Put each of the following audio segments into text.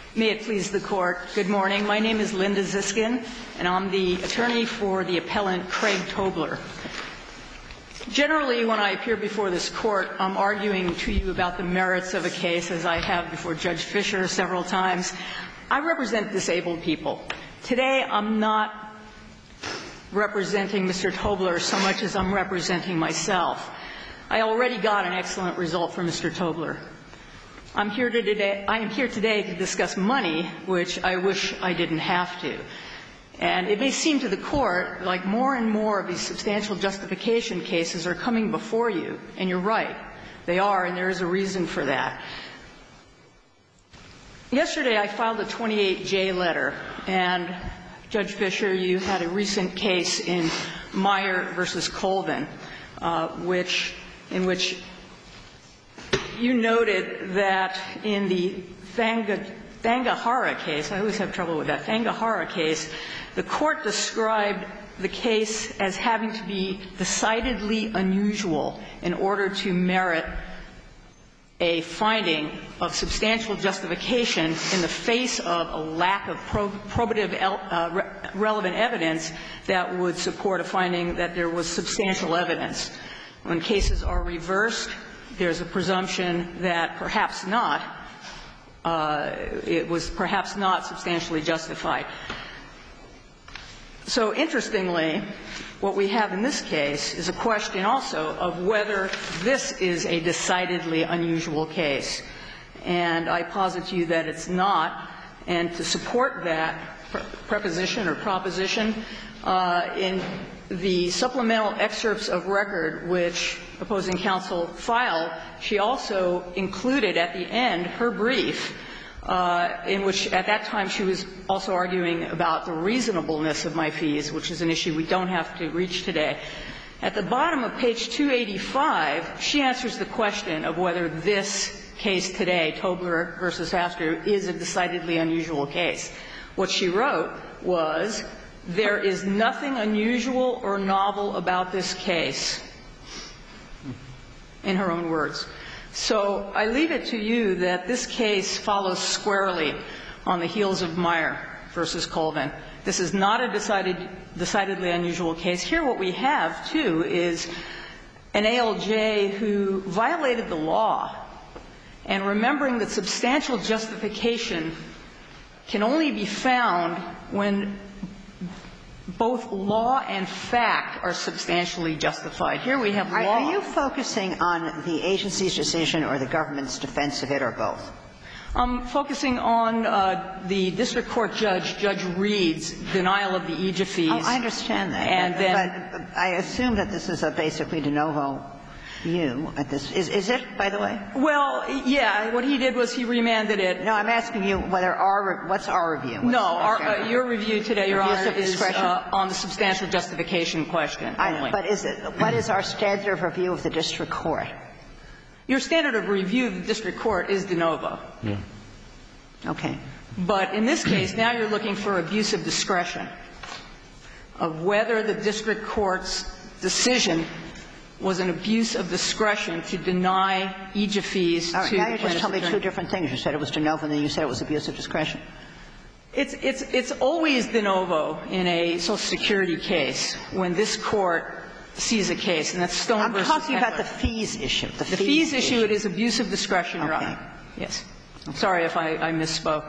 May it please the Court. Good morning. My name is Linda Ziskin, and I'm the attorney for the appellant Craig Tobler. Generally, when I appear before this Court, I'm arguing to you about the merits of a case, as I have before Judge Fischer several times. I represent disabled people. Today, I'm not representing Mr. Tobler so much as I'm representing myself. I already got an excellent result for Mr. Tobler. I am here today to discuss money, which I wish I didn't have to. And it may seem to the Court like more and more of these substantial justification cases are coming before you, and you're right. They are, and there is a reason for that. Yesterday, I filed a 28J letter, and Judge Fischer, you had a recent case in Meyer v. Colvin, in which you noted that in the Thangahara case, I always have trouble with that, Thangahara case, the Court described the case as having to be decidedly unusual in order to merit a finding of substantial justification in the face of a lack of probative relevant evidence that would support a finding that there was substantial evidence. When cases are reversed, there's a presumption that perhaps not, it was perhaps not substantially justified. So interestingly, what we have in this case is a question also of whether this is a decidedly unusual case. And I posit to you that it's not. And to support that proposition, in the supplemental excerpts of record which opposing counsel filed, she also included at the end her brief, in which at that time she was also arguing about the reasonableness of my fees, which is an issue we don't have to reach today. At the bottom of page 285, she answers the question of whether this case today, Tobler v. Astor, is a decidedly unusual case. What she wrote was, there is nothing unusual or novel about this case, in her own words. So I leave it to you that this case follows squarely on the heels of Meyer v. Colvin. This is not a decidedly unusual case. Here what we have, too, is an ALJ who violated the law, and remembering that substantial justification can only be found when both law and fact are substantially justified. Here we have law. Are you focusing on the agency's decision or the government's defense of it, or both? I'm focusing on the district court judge, Judge Reed's denial of the EJIA fees. Oh, I understand that. And then but I assume that this is a basically de novo view at this. Is it, by the way? Well, yeah. What he did was he remanded it. No, I'm asking you whether what's our review? No, your review today, Your Honor, is on the substantial justification question only. But what is our standard of review of the district court? Your standard of review of the district court is de novo. Yeah. Okay. But in this case, now you're looking for abuse of discretion, of whether the district court's decision was an abuse of discretion to deny EJIA fees to the plaintiff's attorney. Now you just told me two different things. You said it was de novo, and then you said it was abuse of discretion. It's always de novo in a Social Security case when this Court sees a case, and that's Stone v. Heckler. I'm talking about the fees issue. The fees issue, it is abuse of discretion, Your Honor. Okay. Yes. Sorry if I misspoke.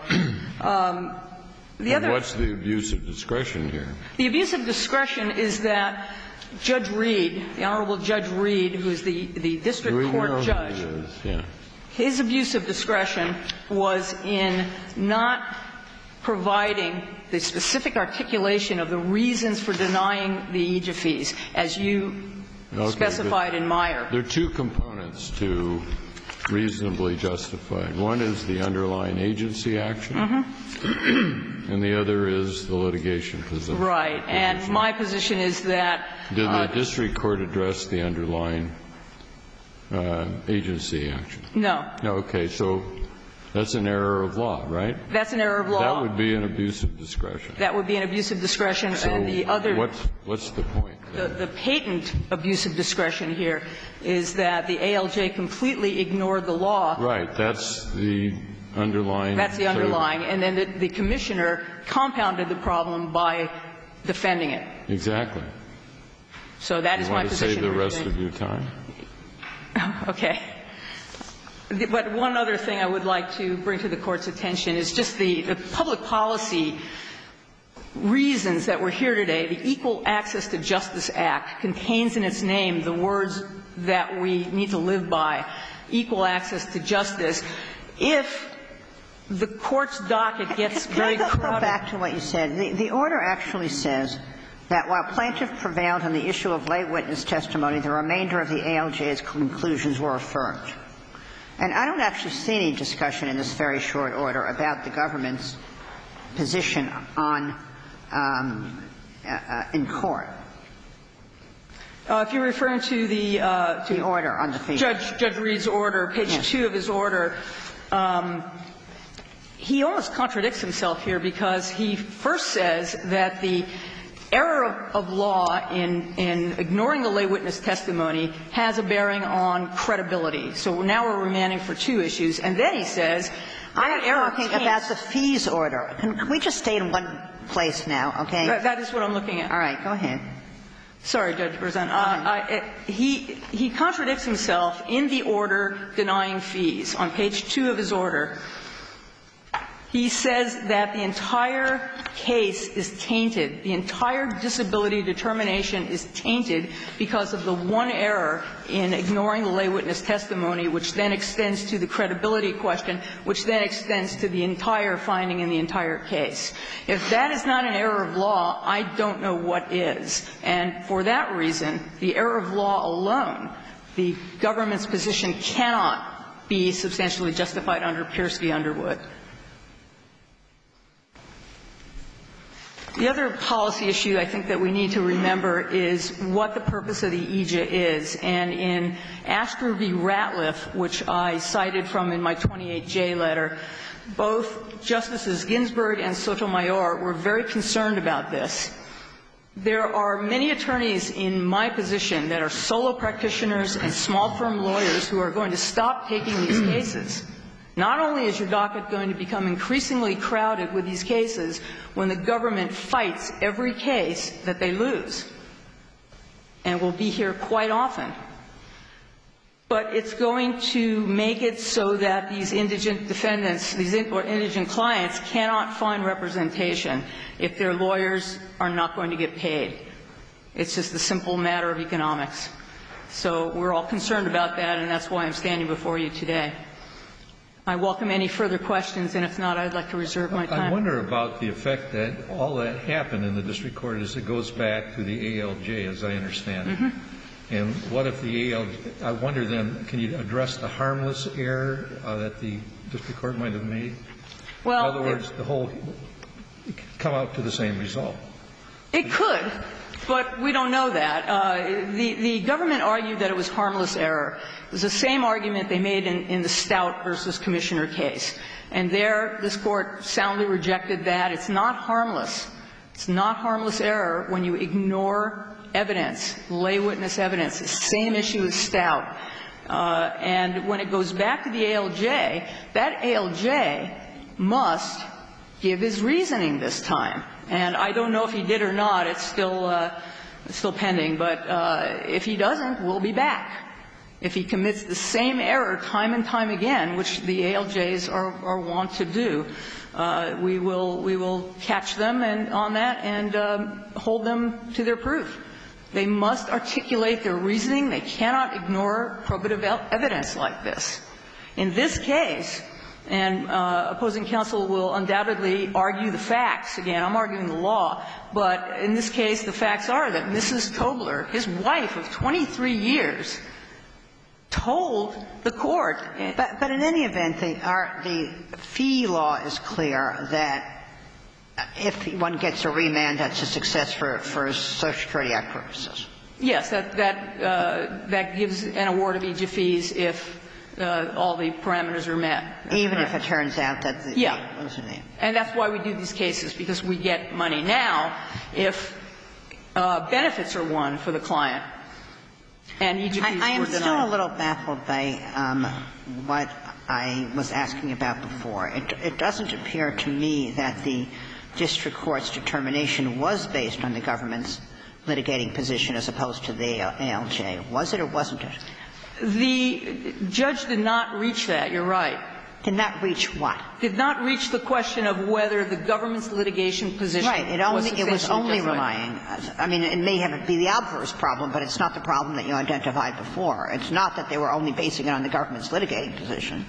What's the abuse of discretion here? The abuse of discretion is that Judge Reed, the Honorable Judge Reed, who is the district court judge, his abuse of discretion was in not providing the specific articulation of the reasons for denying the EJIA fees, as you specified in Meyer. There are two components to reasonably justified. One is the underlying agency action, and the other is the litigation position. Right. And my position is that did the district court address the underlying agency action? No. Okay. So that's an error of law, right? That's an error of law. That would be an abuse of discretion. That would be an abuse of discretion. So and the other what's the point? The patent abuse of discretion here is that the ALJ completely ignored the law. Right. That's the underlying? That's the underlying. And then the Commissioner compounded the problem by defending it. Exactly. So that is my position. You want to save the rest of your time? Okay. But one other thing I would like to bring to the Court's attention is just the public policy reasons that we're here today. The Equal Access to Justice Act contains in its name the words that we need to live by, equal access to justice. If the Court's docket gets very crowded. Can I go back to what you said? The order actually says that while plaintiff prevailed on the issue of lay witness testimony, the remainder of the ALJ's conclusions were affirmed. And I don't actually see any discussion in this very short order about the government's position on in court. If you're referring to the order on the fee. Judge Reed's order, page 2 of his order, he almost contradicts himself here because he first says that the error of law in ignoring the lay witness testimony has a bearing on credibility. So now we're remanding for 2 issues. And then he says, I'm talking about the fees order. Can we just stay in one place now, okay? That is what I'm looking at. All right. Go ahead. Sorry, Judge Berzon. He contradicts himself in the order denying fees. On page 2 of his order, he says that the entire case is tainted. The entire disability determination is tainted because of the one error in ignoring the lay witness testimony, which then extends to the credibility question, which then extends to the entire finding in the entire case. If that is not an error of law, I don't know what is. And for that reason, the error of law alone, the government's position cannot be substantially justified under Pierce v. Underwood. The other policy issue I think that we need to remember is what the purpose of the EJA is. And in Astor v. Ratliff, which I cited from in my 28J letter, both Justices Ginsburg and Sotomayor were very concerned about this. There are many attorneys in my position that are solo practitioners and small firm lawyers who are going to stop taking these cases. Not only is your docket going to become increasingly crowded with these cases when the government fights every case that they lose, and will be here quite often, but it's going to make it so that these indigent defendants, or indigent clients, cannot find representation if their lawyers are not going to get paid. It's just a simple matter of economics. So we're all concerned about that, and that's why I'm standing before you today. I welcome any further questions, and if not, I'd like to reserve my time. I wonder about the effect that all that happened in the district court is it goes back to the ALJ, as I understand it. And what if the ALJ – I wonder then, can you address the harmless error that the district court might have made? Well, in other words, the whole – come out to the same result. It could, but we don't know that. The government argued that it was harmless error. It was the same argument they made in the Stout v. Commissioner case. And there, this Court soundly rejected that. It's not harmless. It's not harmless error when you ignore evidence, lay witness evidence. The same issue as Stout. And when it goes back to the ALJ, that ALJ must give his reasoning this time. And I don't know if he did or not. It's still pending. But if he doesn't, we'll be back. If he commits the same error time and time again, which the ALJs are wont to do, we will catch them on that and hold them to their proof. They must articulate their reasoning. They cannot ignore probative evidence like this. In this case, and opposing counsel will undoubtedly argue the facts. Again, I'm arguing the law. But in this case, the facts are that Mrs. Tobler, his wife of 23 years, told the Court. But in any event, the fee law is clear that if one gets a remand, that's a success for Social Security Act purposes. Yes, that gives an award of EJA fees if all the parameters are met. Even if it turns out that the And that's why we do these cases, because we get money. Now, if benefits are won for the client and EJA fees were denied. I am still a little baffled by what I was asking about before. It doesn't appear to me that the district court's determination was based on the government's litigating position as opposed to the ALJ. Was it or wasn't it? The judge did not reach that. You're right. Did not reach what? Did not reach the question of whether the government's litigation position was substantially It was only justified. relying. I mean, it may be the obverse problem, but it's not the problem that you identified before. It's not that they were only basing it on the government's litigating position.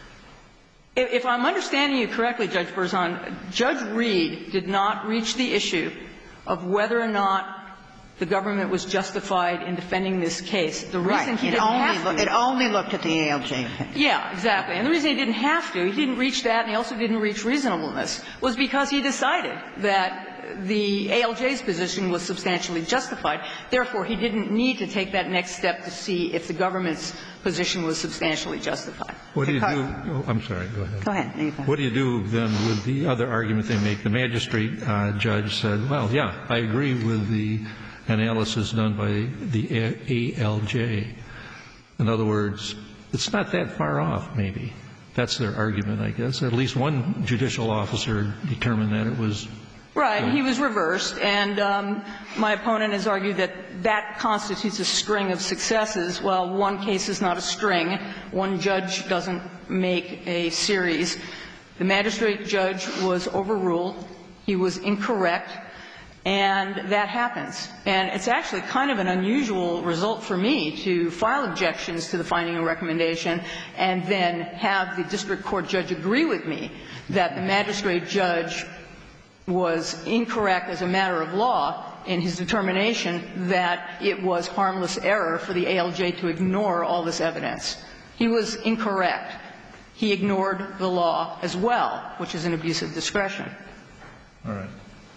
If I'm understanding you correctly, Judge Berzon, Judge Reed did not reach the issue of whether or not the government was justified in defending this case. The reason he didn't have to. It only looked at the ALJ. Yeah, exactly. And the reason he didn't have to, he didn't reach that and he also didn't reach reasonableness, was because he decided that the ALJ's position was substantially justified. Therefore, he didn't need to take that next step to see if the government's position was substantially justified. What do you do? Oh, I'm sorry. Go ahead. Go ahead. What do you do then with the other argument they make? The magistrate judge said, well, yeah, I agree with the analysis done by the ALJ. In other words, it's not that far off, maybe. That's their argument, I guess. At least one judicial officer determined that it was. Right. He was reversed. And my opponent has argued that that constitutes a string of successes. Well, one case is not a string. One judge doesn't make a series. The magistrate judge was overruled. He was incorrect. And that happens. And it's actually kind of an unusual result for me to file objections to the finding and recommendation and then have the district court judge agree with me that the magistrate judge was incorrect as a matter of law in his determination that it was harmless error for the ALJ to ignore all this evidence. He was incorrect. He ignored the law as well, which is an abuse of discretion. All right.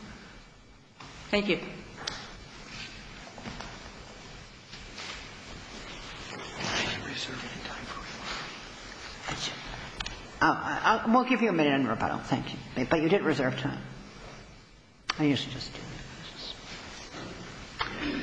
Thank you. We'll give you a minute in rebuttal. Thank you. But you did reserve time. I usually just do that.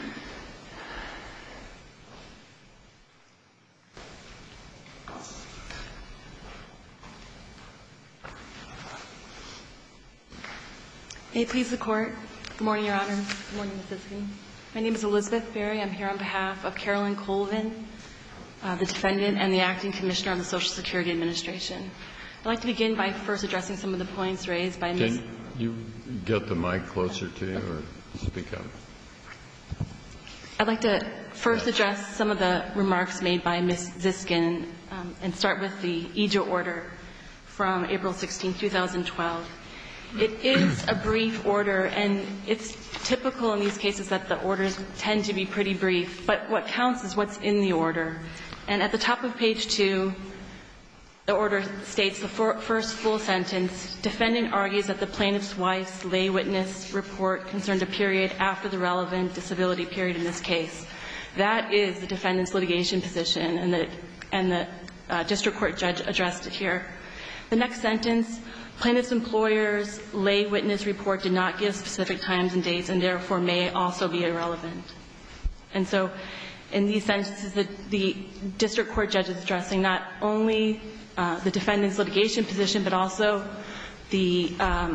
May it please the Court. Good morning, Your Honor. Good morning, Ms. Iskin. My name is Elizabeth Berry. I'm here on behalf of Carolyn Colvin, the defendant and the acting commissioner of the Social Security Administration. I'd like to begin by first addressing some of the points raised by Ms. Can you get the mic closer to you or speak up? I'd like to first address some of the remarks made by Ms. Ziskin and start with the EJA order from April 16, 2012. It is a brief order, and it's typical in these cases that the orders tend to be pretty brief, but what counts is what's in the order. And at the top of page 2, the order states the first full sentence, defendant argues that the plaintiff's wife's lay witness report concerned a period after the relevant disability period in this case. That is the defendant's litigation position, and the district court judge addressed it here. The next sentence, plaintiff's employer's lay witness report did not give specific times and dates and therefore may also be irrelevant. And so in these sentences, the district court judge is addressing not only the defendant's litigation position, but also the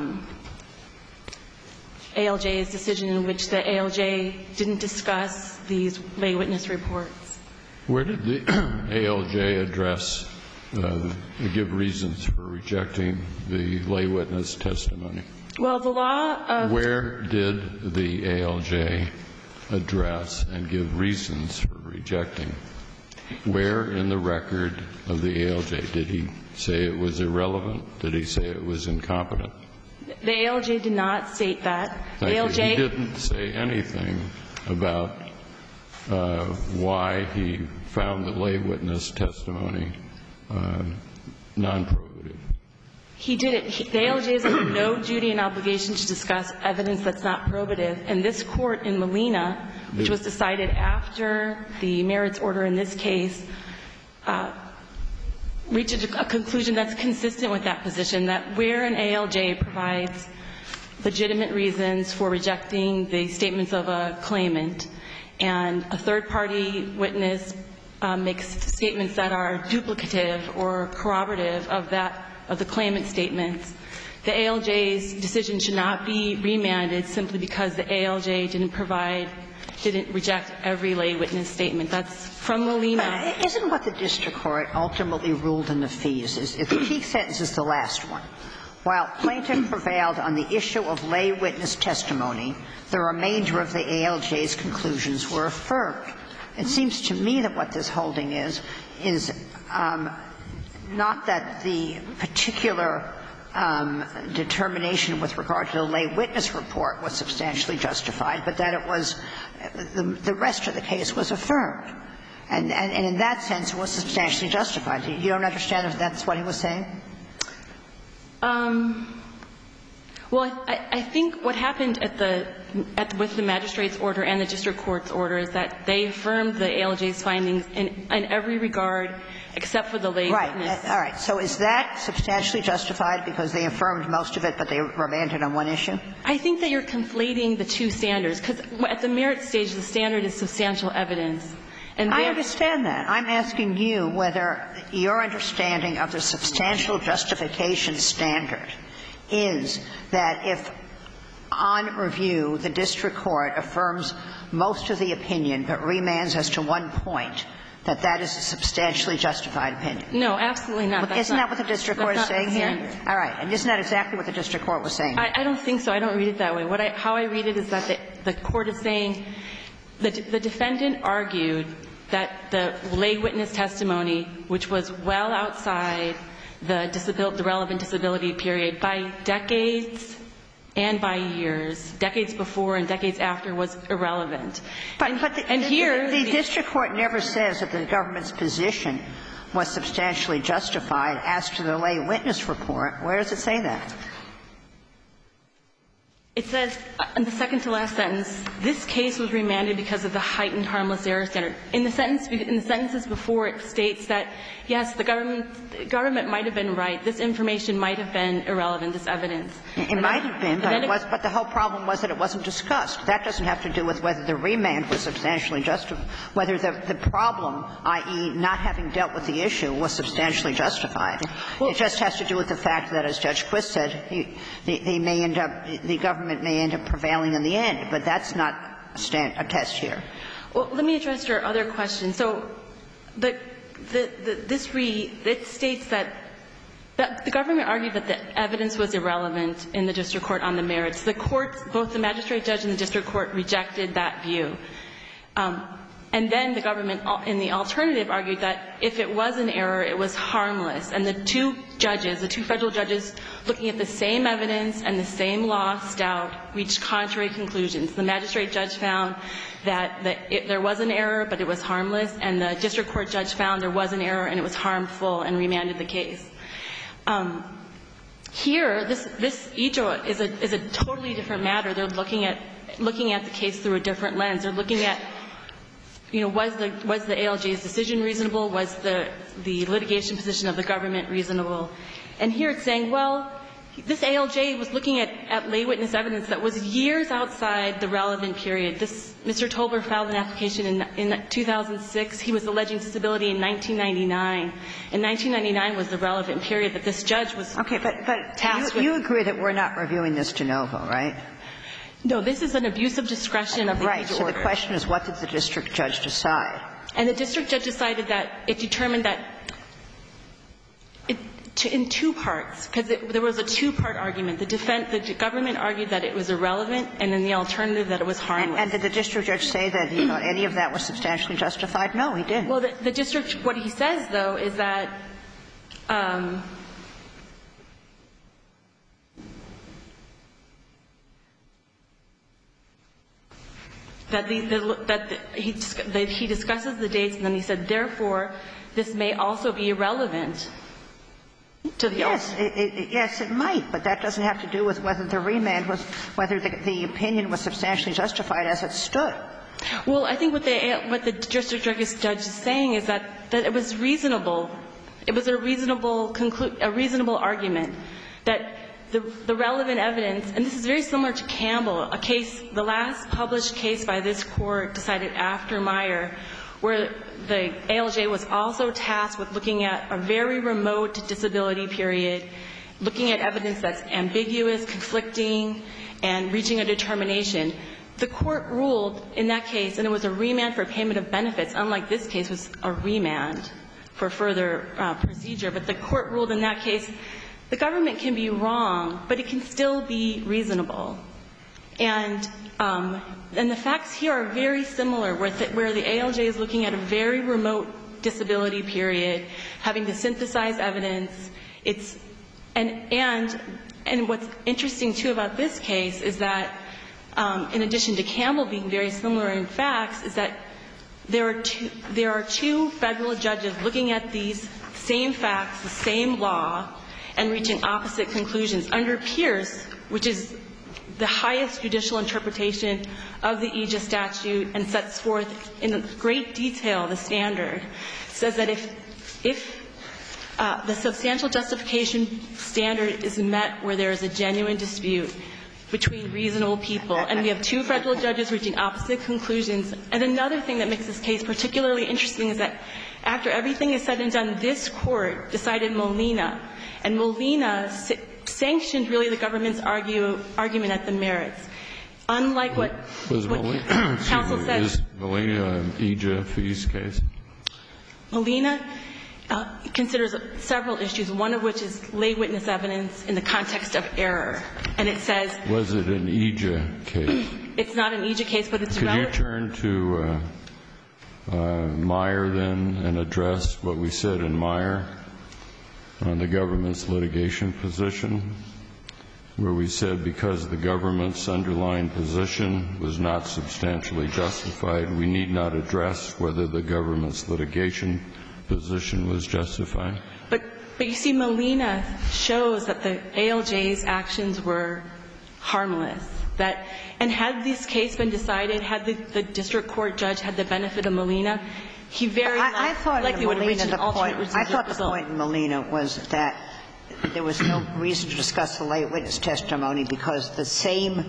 ALJ's decision in which the ALJ didn't discuss these lay witness reports. Where did the ALJ address, give reasons for rejecting the lay witness testimony? Well, the law of... Where did the ALJ address and give reasons for rejecting? Where in the record of the ALJ? Did he say it was irrelevant? Did he say it was incompetent? The ALJ did not state that. Thank you. The ALJ... He didn't say anything about why he found the lay witness testimony non-probative. He did it. The ALJ is under no duty and obligation to discuss evidence that's not probative. And this Court in Molina, which was decided after the merits order in this case, reached a conclusion that's consistent with that position, that where an ALJ provides legitimate reasons for rejecting the statements of a claimant and a third-party witness makes statements that are duplicative or corroborative of the claimant's statements, the ALJ's decision should not be remanded simply because the ALJ didn't reject every lay witness statement. That's from Molina. But isn't what the district court ultimately ruled in the fees is the key sentence is the last one. While plaintiff prevailed on the issue of lay witness testimony, the remainder of the ALJ's conclusions were affirmed. It seems to me that what this holding is not that the particular determination with regard to the lay witness report was substantially justified, but that it was the rest of the case was affirmed. And in that sense, it was substantially justified. You don't understand if that's what he was saying? Well, I think what happened with the magistrate's order and the district court's order is that they affirmed the ALJ's findings in every regard except for the lay witness. Right. All right. So is that substantially justified because they affirmed most of it, but they remanded on one issue? I think that you're conflating the two standards, because at the merit stage, the standard is substantial evidence. And I understand that. I'm asking you whether your understanding of the substantial justification standard is that if on review the district court affirms most of the opinion but remands as to one point, that that is a substantially justified opinion. No, absolutely not. Isn't that what the district court is saying here? All right. And isn't that exactly what the district court was saying? I don't think so. I don't read it that way. How I read it is that the court is saying the defendant argued that the lay witness testimony, which was well outside the relevant disability period by decades and by years, decades before and decades after, was irrelevant. But the district court never says that the government's position was substantially justified as to the lay witness report. Where does it say that? It says in the second to last sentence, this case was remanded because of the heightened harmless error standard. In the sentences before, it states that, yes, the government might have been right. This information might have been irrelevant, this evidence. It might have been, but the whole problem was that it wasn't discussed. That doesn't have to do with whether the remand was substantially justified, whether the problem, i.e., not having dealt with the issue, was substantially justified. It just has to do with the fact that, as Judge Quist said, the government may end up prevailing in the end, but that's not a test here. Well, let me address your other question. So it states that the government argued that the evidence was irrelevant in the district court on the merits. The courts, both the magistrate judge and the district court, rejected that view. And then the government, in the alternative, argued that if it was an error, it was harmless. And the two judges, the two Federal judges, looking at the same evidence and the same law stout, reached contrary conclusions. The magistrate judge found that there was an error, but it was harmless, and the district court judge found there was an error and it was harmful and remanded the case. Here, this EJO is a totally different matter. They're looking at the case through a different lens. They're looking at, was the ALJ's decision reasonable? Was the litigation position of the government reasonable? And here it's saying, well, this ALJ was looking at lay witness evidence that was years outside the relevant period. Mr. Tolber filed an application in 2006. He was alleging disability in 1999. And 1999 was the relevant period that this judge was tasked with. Okay, but you agree that we're not reviewing this de novo, right? No, this is an abuse of discretion of the EJO order. Right. So the question is, what did the district judge decide? And the district judge decided that it determined that in two parts, because there was a two-part argument. The government argued that it was irrelevant, and in the alternative that it was harmless. And did the district judge say that he thought any of that was substantially justified? No, he didn't. Well, the district, what he says, though, is that he discusses the dates, and then he said, therefore, this may also be irrelevant to the alternative. Yes, it might, but that doesn't have to do with whether the remand was, whether the opinion was substantially justified as it stood. Well, I think what the district judge is saying is that it was reasonable. It was a reasonable argument that the relevant evidence, and this is very similar to Campbell, a case, the last published case by this Court decided after Meyer, where the ALJ was also tasked with looking at a very remote disability period, looking at evidence that's ambiguous, conflicting, and reaching a determination. The court ruled in that case, and it was a remand for payment of benefits, unlike this case was a remand for further procedure. But the court ruled in that case, the government can be wrong, but it can still be reasonable. And the facts here are very similar, where the ALJ is looking at a very remote disability period, having to synthesize evidence. And what's interesting, too, about this case is that, in addition to Campbell being very similar in facts, is that there are two federal judges looking at these same facts, the same law, and reaching opposite conclusions. Under Pierce, which is the highest judicial interpretation of the Aegis statute and sets forth in great detail the standard, says that if the substantial justification standard is met where there is a genuine dispute between reasonable people, and we have two federal judges reaching opposite conclusions. And another thing that makes this case particularly interesting is that after everything is said and done, this court decided Molina, and Molina sanctioned really the government's argument at the merits. Unlike what counsel said. Is Molina an EJA fees case? Molina considers several issues, one of which is lay witness evidence in the context of error. And it says... Was it an EJA case? It's not an EJA case, but it's relevant. Could you turn to Meyer, then, and address what we said in Meyer on the government's litigation position, where we said because the government's underlying position was not substantially justified, we need not address whether the government's litigation position was justified? But you see, Molina shows that the ALJ's actions were harmless. And had this case been decided, had the district court judge had the benefit of Molina, he very likely would have reached an alternate result. I thought the point in Molina was that there was no reason to discuss the lay witness testimony because the same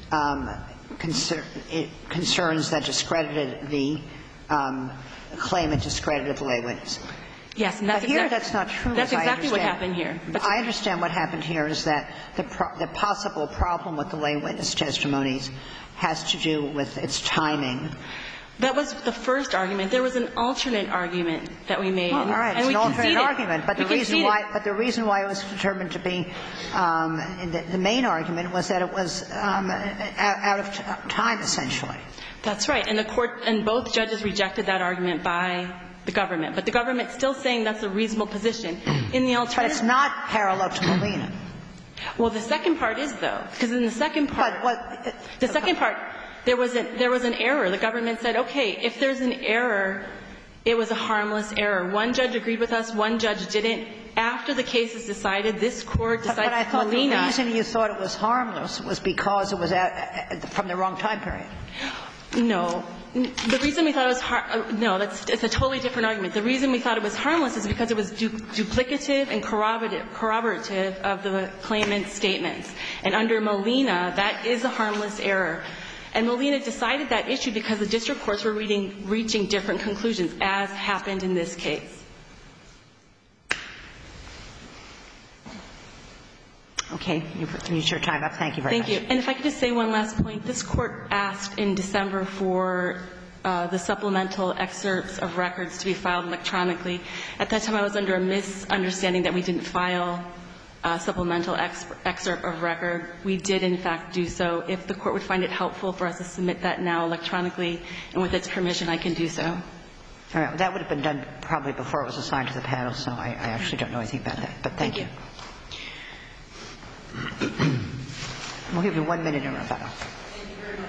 concerns that discredited the claimant discredited the lay witness. Yes, and but here that's not true. That's exactly what happened here. I understand what happened here is that the possible problem with the lay witness testimonies has to do with its timing. That was the first argument. There was an alternate argument that we made. Well, all right. And we conceded. It's an alternate argument. But the reason why it was determined to be the main argument was that it was out of time, essentially. That's right. And the court and both judges rejected that argument by the government. But the government's still saying that's a reasonable position. In the alternative. But it's not parallel to Molina. Well, the second part is, though. Because in the second part. The second part, there was an error. The government said, okay, if there's an error, it was a harmless error. One judge agreed with us. One judge didn't. After the case is decided, this court decided Molina. But I thought the reason you thought it was harmless was because it was from the wrong time period. No. The reason we thought it was no, it's a totally different argument. The reason we thought it was harmless is because it was duplicative and corroborative of the claimant's statements. And under Molina, that is a harmless error. And Molina decided that issue because the district courts were reaching different conclusions, as happened in this case. Okay. You've used your time up. Thank you very much. Thank you. And if I could just say one last point. This Court asked in December for the supplemental excerpts of records to be filed electronically. At that time, I was under a misunderstanding that we didn't file a supplemental excerpt of record. We did, in fact, do so. If the Court would find it helpful for us to submit that now electronically, and with its permission, I can do so. All right. That would have been done probably before it was assigned to the panel, so I actually don't know anything about that. But thank you. We'll give you 1 minute in rebuttal. Thank you very much.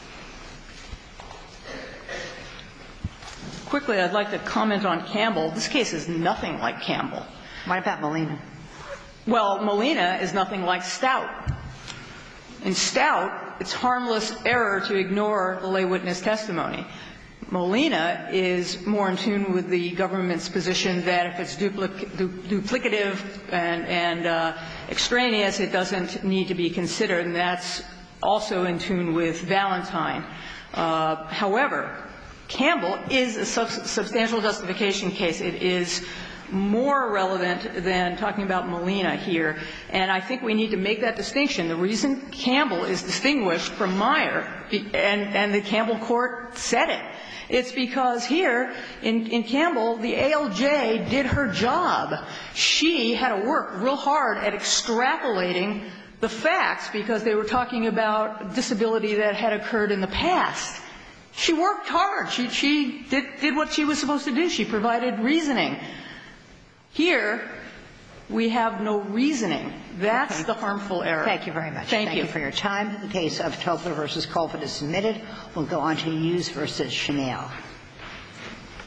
Quickly, I'd like to comment on Campbell. This case is nothing like Campbell. What about Molina? Well, Molina is nothing like Stout. In Stout, it's harmless error to ignore the lay witness testimony. Molina is more in tune with the government's position that if it's duplicative and extraneous, it doesn't need to be considered, and that's also in tune with Valentine. However, Campbell is a substantial justification case. It is more relevant than talking about Molina here. And I think we need to make that distinction. The reason Campbell is distinguished from Meyer, and the Campbell court said it, it's because here in Campbell, the ALJ did her job. She had to work real hard at extrapolating the facts because they were talking about disability that had occurred in the past. She worked hard. She did what she was supposed to do. She provided reasoning. Here, we have no reasoning. That's the harmful error. Thank you very much. Thank you for your time. The case of Tobler v. Colvin is submitted. We'll go on to Hughes v. Chanel.